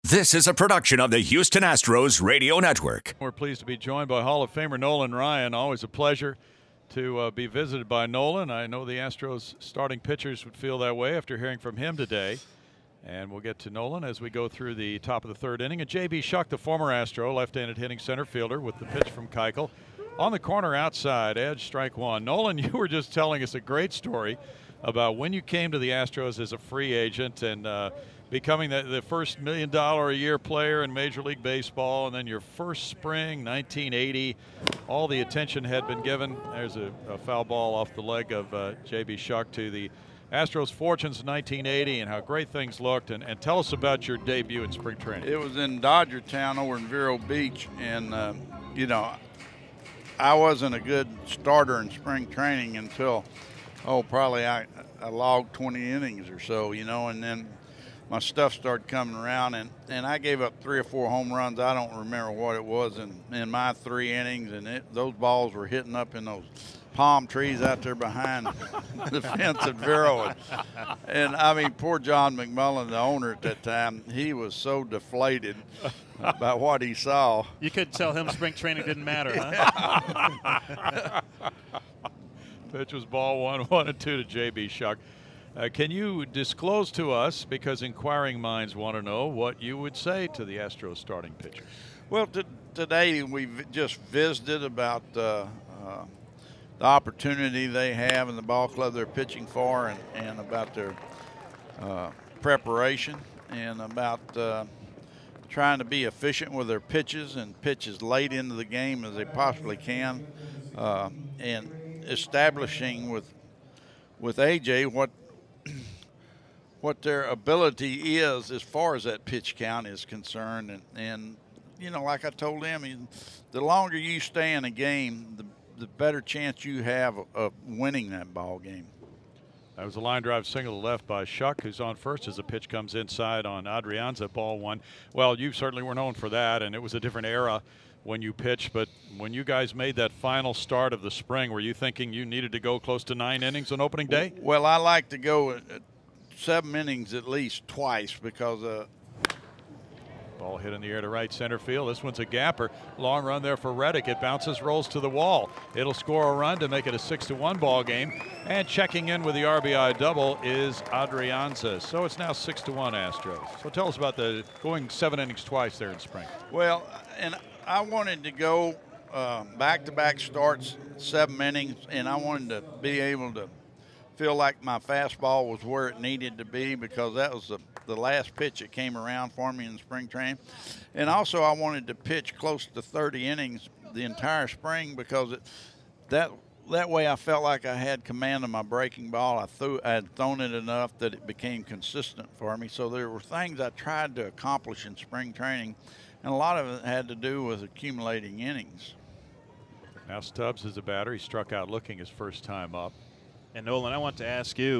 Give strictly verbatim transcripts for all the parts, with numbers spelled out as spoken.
This is a production of the Houston Astros Radio Network. We're pleased to be joined by Hall of Famer Nolan Ryan. Always a pleasure to uh, be visited by Nolan. I know the Astros starting pitchers would feel that way after hearing from him today. And we'll get to Nolan as we go through the top of the third inning. And J B. Shuck, the former Astro, left-handed hitting center fielder with the pitch from Keuchel. On the corner outside, edge, strike one. Nolan, you were just telling us a great story about when you came to the Astros as a free agent and uh, becoming the, the first million dollar a year player in Major League Baseball, and then your first spring, nineteen eighty, all the attention had been given. There's a, a foul ball off the leg of uh, J B. Shuck to the Astros' fortunes in nineteen eighty and how great things looked. And, and tell us about your debut in spring training. It was in Dodger Town over in Vero Beach, and, uh, you know, I wasn't a good starter in spring training until, oh, probably I, I logged twenty innings or so, you know, and then my stuff started coming around, and, and I gave up three or four home runs. I don't remember what it was in, in my three innings, and it, those balls were hitting up in those palm trees out there behind the fence at Vero. And, and, I mean, poor John McMullen, the owner at that time, he was so deflated about what he saw. You could tell him spring training didn't matter, huh? Pitch was ball one, one and two to J B. Shuck. Uh, can you disclose to us, because inquiring minds want to know, what you would say to the Astros starting pitchers? Well, t- today we just visited about uh, uh, the opportunity they have in the ball club they're pitching for, and, and about their uh, preparation, and about uh, trying to be efficient with their pitches and pitch as late into the game as they possibly can, uh, and establishing with with A J what what their ability is as far as that pitch count is concerned. And, and you know, like I told him, the longer you stay in a game, the, the better chance you have of, of winning that ball game. That was a line drive single to left by Shuck, who's on first as the pitch comes inside on Adrianza, ball one. Well, you certainly were known for that, and it was a different era when you pitched. But when you guys made that final start of the spring, were you thinking you needed to go close to nine innings on opening day? Well, I like to go at seven innings at least twice, because uh, ball hit in the air to right center field. This one's a gapper. Long run there for Reddick. It bounces, rolls to the wall. It'll score a run to make it a six to one ball game. And checking in with the R B I double is Adrianza. So it's now six to one Astros. So tell us about the going seven innings twice there in spring. Well, and I wanted to go uh, back-to-back starts, seven innings, and I wanted to be able to feel like my fastball was where it needed to be, because that was the, the last pitch that came around for me in spring training. And also I wanted to pitch close to thirty innings the entire spring, because it, that that way I felt like I had command of my breaking ball. I threw I had thrown it enough that it became consistent for me. So there were things I tried to accomplish in spring training, and a lot of it had to do with accumulating innings. Now Stubbs is a batter. He struck out looking his first time up. And Nolan, I want to ask you,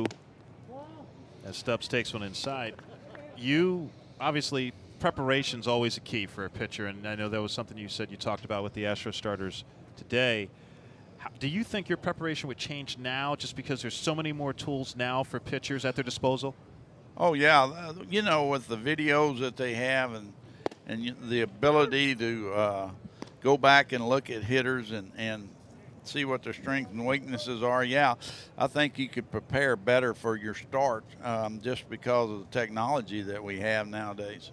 as Stubbs takes one inside, you obviously preparation's always a key for a pitcher, and I know that was something you said you talked about with the Astro starters today. How, do you think your preparation would change now, just because there's so many more tools now for pitchers at their disposal? Oh yeah, you know, with the videos that they have, and and the ability to uh, go back and look at hitters and and see what their strengths and weaknesses are. Yeah, I think you could prepare better for your start, um, just because of the technology that we have nowadays.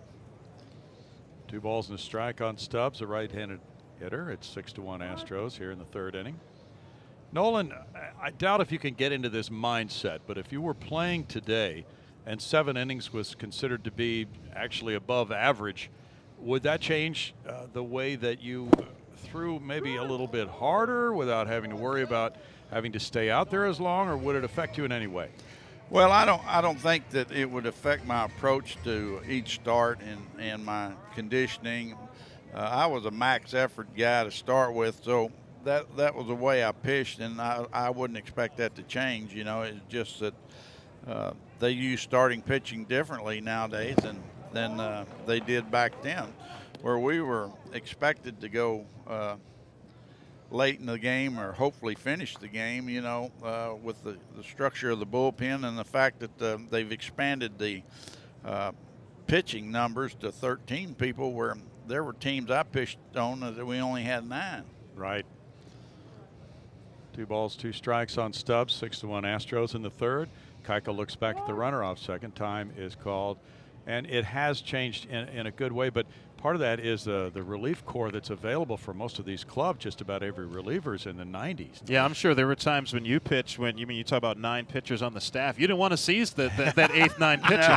Two balls and a strike on Stubbs, a right-handed hitter. It's six to one Astros here in the third inning. Nolan, I doubt if you can get into this mindset, but if you were playing today and seven innings was considered to be actually above average, would that change uh, the way that you threw maybe a little bit harder without having to worry about having to stay out there as long, or would it affect you in any way? Well, I don't I don't think that it would affect my approach to each start and, and my conditioning. Uh, I was a max effort guy to start with, so that that was the way I pitched, and I, I wouldn't expect that to change. You know, it's just that uh, they use starting pitching differently nowadays than, than uh, they did back then, where we were expected to go uh, late in the game or hopefully finish the game, you know, uh, with the, the structure of the bullpen and the fact that uh, they've expanded the uh, pitching numbers to thirteen people, where there were teams I pitched on that we only had nine. Right. Two balls, two strikes on Stubbs. Six to one Astros in the third. Keuchel looks back at the runner off second. Time is called, and it has changed in, in a good way. But part of that is uh, the relief corps that's available for most of these clubs. Just about every reliever's in the nineties. Yeah, I'm sure there were times when you pitched, when you mean you talk about nine pitchers on the staff, you didn't want to seize the, the, that eighth, ninth pitcher.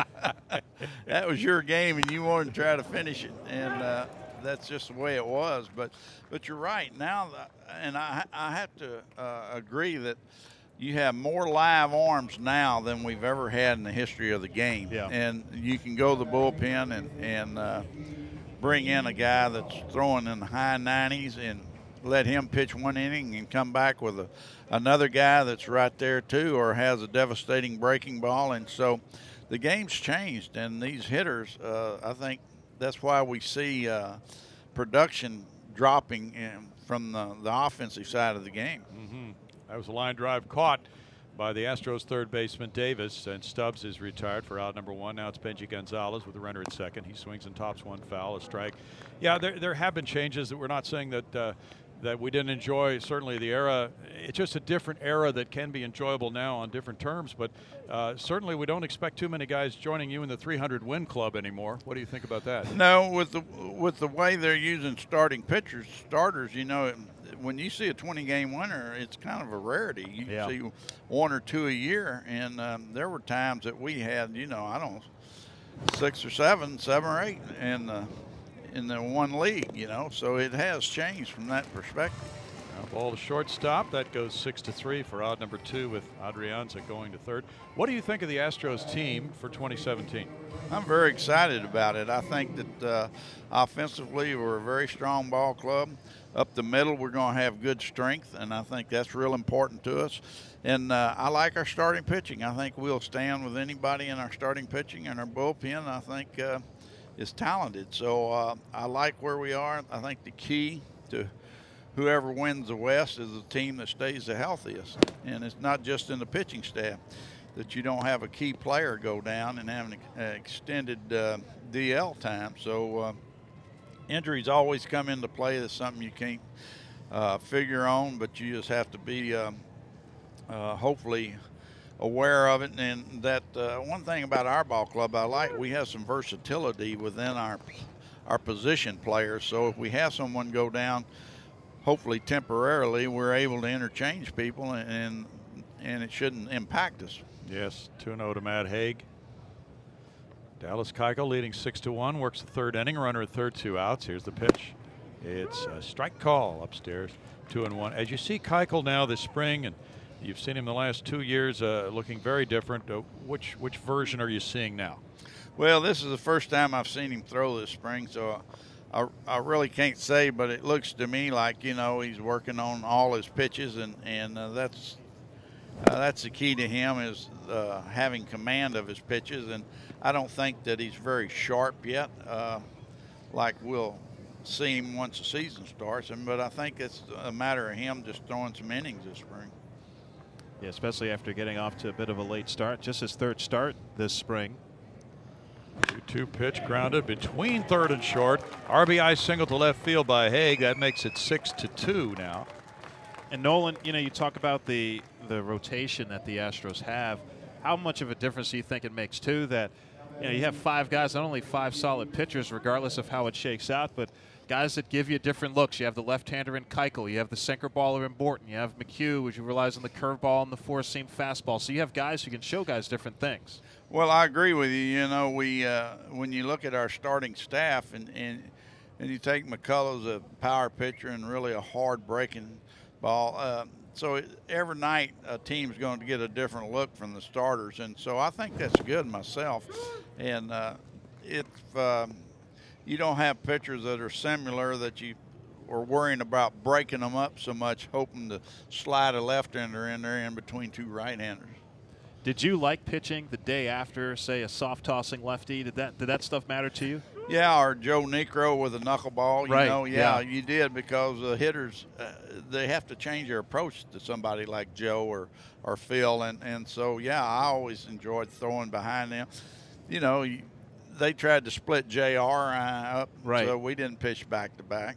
That was your game, and you wanted to try to finish it, and uh, that's just the way it was. But, but you're right now, and I I have to uh, agree that you have more live arms now than we've ever had in the history of the game. Yeah. And you can go to the bullpen and, and uh, bring in a guy that's throwing in the high nineties and let him pitch one inning and come back with a, another guy that's right there too, or has a devastating breaking ball. And so the game's changed, and these hitters, uh, I think that's why we see uh, production dropping in, from the, the offensive side of the game. Mm-hmm. That was a line drive caught by the Astros third baseman Davis, and Stubbs is retired for out number one. Now it's Benji Gonzalez with the runner at second. He swings and tops one foul, a strike. Yeah, there there have been changes that we're not saying that uh, that we didn't enjoy. Certainly the era, it's just a different era that can be enjoyable now on different terms. But uh, certainly we don't expect too many guys joining you in the three hundred win club anymore. What do you think about that? No, with the with the way they're using starting pitchers, starters, you know, when you see a twenty game winner, it's kind of a rarity. You yeah. see one or two a year, and um, there were times that we had, you know, I don't know, six or seven, seven or eight in the, in the one league, you know. So it has changed from that perspective. Now ball to shortstop. That goes six to three for out number two with Adrianza going to third. What do you think of the Astros team for twenty seventeen? I'm very excited about it. I think that uh, offensively we're a very strong ball club. Up the middle, we're going to have good strength, and I think that's real important to us. And uh, I like our starting pitching. I think we'll stand with anybody in our starting pitching, and our bullpen, I think, uh, is talented. So uh, I like where we are. I think the key to whoever wins the West is the team that stays the healthiest. And it's not just in the pitching staff that you don't have a key player go down and have an uh, extended uh, D L time. So uh, injuries always come into play. That's something you can't uh, figure on, but you just have to be uh, uh, hopefully aware of it. And that uh, one thing about our ball club I like, we have some versatility within our our position players. So if we have someone go down, hopefully temporarily, we're able to interchange people, and and it shouldn't impact us. Yes, two and oh to Matt Haig. Dallas Keuchel leading six to one, works the third inning, runner at third, two outs. Here's the pitch. It's a strike call upstairs, two and one. As you see Keuchel now this spring, and you've seen him the last two years uh, looking very different, uh, which which version are you seeing now? Well, this is the first time I've seen him throw this spring, so I, I really can't say, but it looks to me like, you know, he's working on all his pitches, and, and uh, that's uh, that's the key to him, is uh, having command of his pitches. And I don't think that he's very sharp yet, uh, like we'll see him once the season starts. And, but I think it's a matter of him just throwing some innings this spring. Yeah, especially after getting off to a bit of a late start. Just his third start this spring. two two pitch grounded between third and short. R B I single to left field by Haig. That makes it six to two now. And Nolan, you know, you talk about the the rotation that the Astros have. How much of a difference do you think it makes too, that you know you have five guys, not only five solid pitchers, regardless of how it shakes out, but guys that give you different looks. You have the left-hander in Keuchel. You have the sinker baller in Borton. You have McHugh, which relies on the curveball and the four-seam fastball. So you have guys who can show guys different things. Well, I agree with you. You know, we uh, when you look at our starting staff, and and, and you take McCullough's a power pitcher and really a hard breaking ball. Uh, so it, every night a team's going to get a different look from the starters, and so I think that's good myself. And uh, if um, you don't have pitchers that are similar, that you are worrying about breaking them up so much, hoping to slide a left-hander in there in between two right-handers. Did you like pitching the day after, say, a soft-tossing lefty? Did that did that stuff matter to you? Yeah, or Joe Niekro with a knuckleball. You right. know, yeah, yeah, you did, because the hitters, uh, they have to change their approach to somebody like Joe or, or Phil. And, and so, yeah, I always enjoyed throwing behind them. You know, you, they tried to split J R uh, up, right. so we didn't pitch back to back.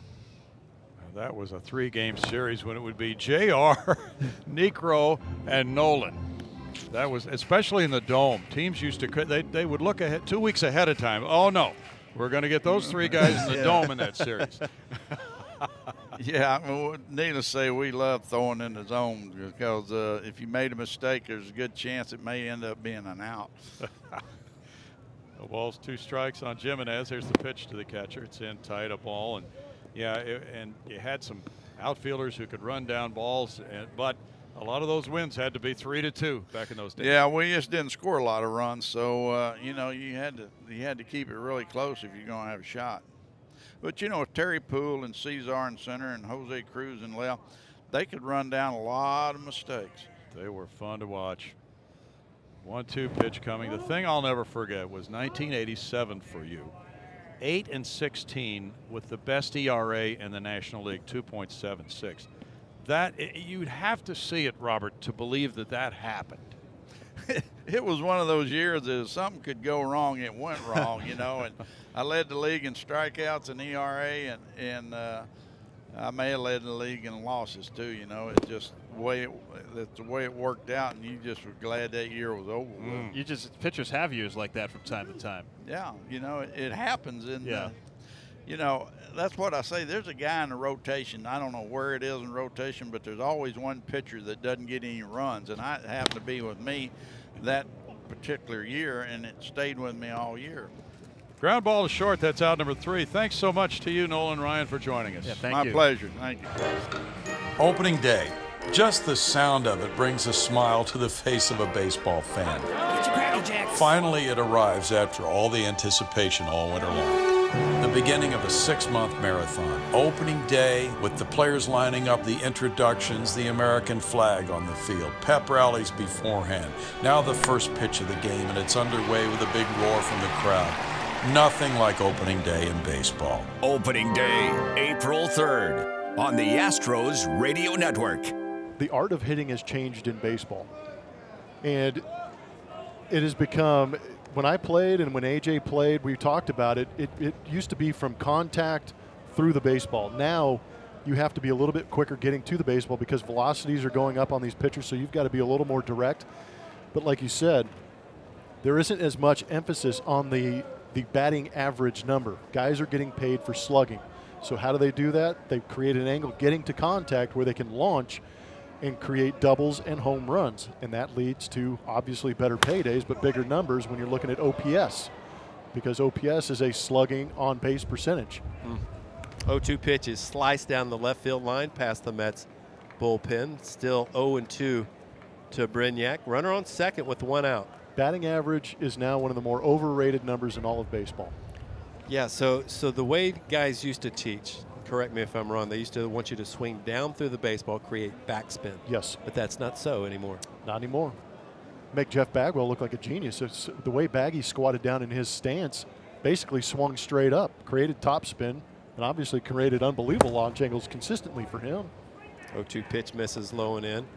That was a three-game series when it would be J R, Niekro, and Nolan. That was, especially in the Dome. Teams used to, they, they would look ahead two weeks ahead of time. Oh, no, we're going to get those three guys in the yeah. Dome in that series. Yeah, I mean, needless to say, we love throwing in the zone because uh, if you made a mistake, there's a good chance it may end up being an out. The ball's two strikes on Jimenez. Here's the pitch to the catcher. It's in tight, a ball. And, yeah, it, and you had some outfielders who could run down balls, and, but a lot of those wins had to be three to two back in those days. Yeah, we just didn't score a lot of runs, so uh, you know you had to you had to keep it really close if you're going to have a shot. But you know, Terry Poole and Cesar in center and Jose Cruz and Lel, they could run down a lot of mistakes. They were fun to watch. one two pitch coming. The thing I'll never forget was nineteen eighty-seven for you. eight and sixteen with the best E R A in the National League, two point seven six. That, you'd have to see it, Robert, to believe that that happened. It was one of those years that if something could go wrong, it went wrong, you know. And I led the league in strikeouts and E R A, and, and uh, I may have led the league in losses too, you know. It's just the way it, that's the way it worked out, and you just were glad that year was over with. Mm. You just, pitchers have years like that from time to time. Yeah, you know, it, it happens. In yeah. The, you know, that's what I say. There's a guy in the rotation. I don't know where it is in rotation, but there's always one pitcher that doesn't get any runs, and I happened to be with me that particular year, and it stayed with me all year. Ground ball to short. That's out number three. Thanks so much to you, Nolan Ryan, for joining us. Yeah, thank My you. pleasure. Thank you. Opening day. Just the sound of it brings a smile to the face of a baseball fan. Finally, it arrives after all the anticipation all winter long. The beginning of a six-month marathon. Opening day with the players lining up, the introductions, the American flag on the field, pep rallies beforehand. Now the first pitch of the game, and it's underway with a big roar from the crowd. Nothing like opening day in baseball. Opening day, April third, on the Astros Radio Network. The art of hitting has changed in baseball. And it has become, when I played and when A J played, we talked about it, it, it used to be from contact through the baseball. Now you have to be a little bit quicker getting to the baseball because velocities are going up on these pitchers, so you've got to be a little more direct. But like you said, there isn't as much emphasis on the, the batting average number. Guys are getting paid for slugging. So how do they do that? They create an angle getting to contact where they can launch and create doubles and home runs. And that leads to obviously better paydays, but bigger numbers when you're looking at O P S, because O P S is a slugging on base percentage. Mm. oh two pitch is sliced down the left field line past the Mets bullpen. Still oh and two to Brignac. Runner on second with one out. Batting average is now one of the more overrated numbers in all of baseball. Yeah, so so the way guys used to teach, correct me if I'm wrong, they used to want you to swing down through the baseball, create backspin. Yes. But that's not so anymore. Not anymore. Make Jeff Bagwell look like a genius. It's the way Baggy squatted down in his stance, basically swung straight up, created topspin, and obviously created unbelievable launch angles consistently for him. oh two pitch misses low and in.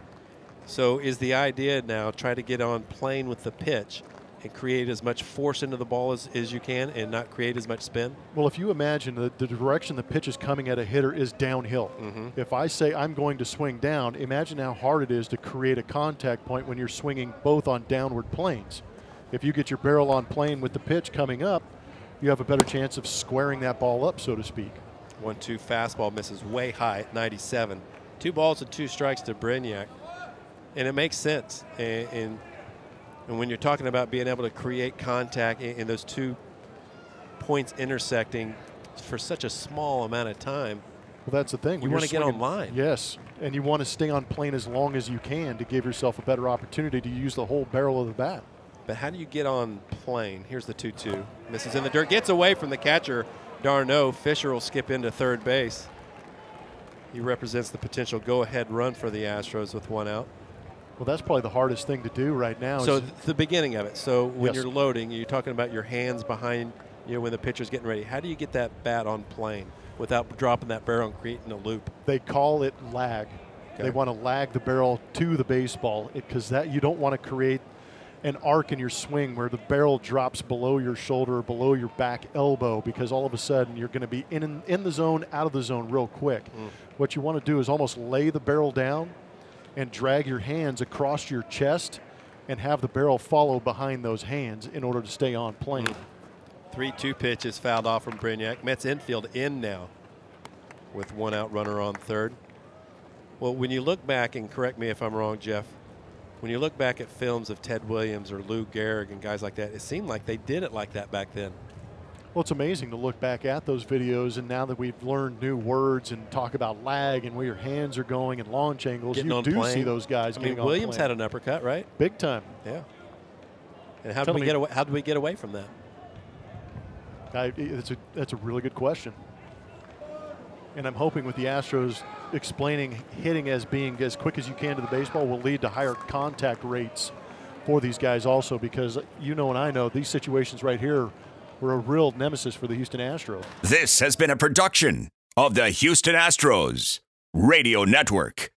So is the idea now try to get on plane with the pitch and create as much force into the ball as, as you can and not create as much spin? Well, if you imagine that the direction the pitch is coming at a hitter is downhill. Mm-hmm. If I say I'm going to swing down, imagine how hard it is to create a contact point when you're swinging both on downward planes. If you get your barrel on plane with the pitch coming up, you have a better chance of squaring that ball up, so to speak. one two fastball misses way high at ninety-seven. Two balls and two strikes to Brignac. And it makes sense. And, and And when you're talking about being able to create contact in, in those two points intersecting for such a small amount of time, well, that's the thing. You want to get on line. Yes, and you want to stay on plane as long as you can to give yourself a better opportunity to use the whole barrel of the bat. But how do you get on plane? Here's the two two. Misses in the dirt. Gets away from the catcher, Darno. Fisher will skip into third base. He represents the potential go-ahead run for the Astros with one out. Well, that's probably the hardest thing to do right now. So is th- the beginning of it. So when Yes. you're loading, you're talking about your hands behind, you know, when the pitcher's getting ready. How do you get that bat on plane without dropping that barrel and creating a loop? they call it lag. Okay. They want to lag the barrel to the baseball because that you don't want to create an arc in your swing where the barrel drops below your shoulder, below your back elbow, because all of a sudden you're going to be in, in the zone, out of the zone real quick. Mm. What you want to do is almost lay the barrel down and drag your hands across your chest and have the barrel follow behind those hands in order to stay on plane. Mm. three two pitch is fouled off from Brignac. Mets infield in now with one out runner on third. Well, when you look back, and correct me if I'm wrong, Jeff, when you look back at films of Ted Williams or Lou Gehrig and guys like that, it seemed like they did it like that back then. Well, it's amazing to look back at those videos, and now that we've learned new words and talk about lag and where your hands are going and launch angles, getting you do plane. see those guys I getting mean, on Williams plane. had an uppercut, right? Big time. Yeah. And how Tell did we me, get away? How did we get away from that? I, it's a, that's a really good question. And I'm hoping with the Astros explaining hitting as being as quick as you can to the baseball will lead to higher contact rates for these guys also, because you know and I know these situations right here were a real nemesis for the Houston Astros. This has been a production of the Houston Astros Radio Network.